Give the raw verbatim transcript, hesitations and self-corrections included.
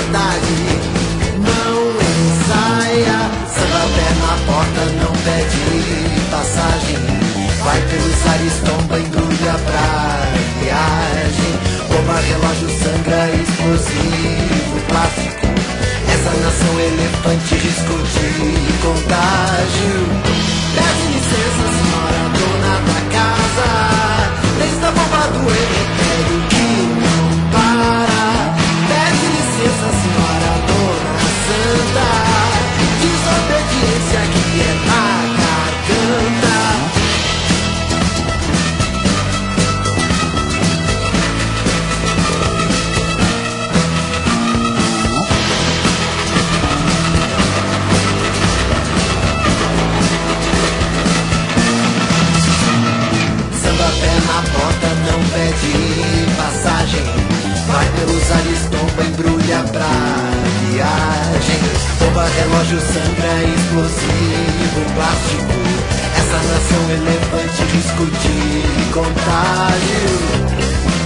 cidade. Não ensaia, samba pé na porta, não pede passagem. Vai pelos ares, tomba, embrulha pra viagem. Rouba relógio, sangra, explosivo, plástico. Essa nação elefante, risco de contágio. Pede licença, senhora dona da casa. Desde a bomba do helicóptero que não para. Pede licença, senhora dona santa. Desobediência que é na garganta. Na porta não pede passagem. Vai pelos ares, tomba, embrulha pra viagem. Rouba relógio, sangra, explosivo, plástico. Essa nação elefante, risco de contágio.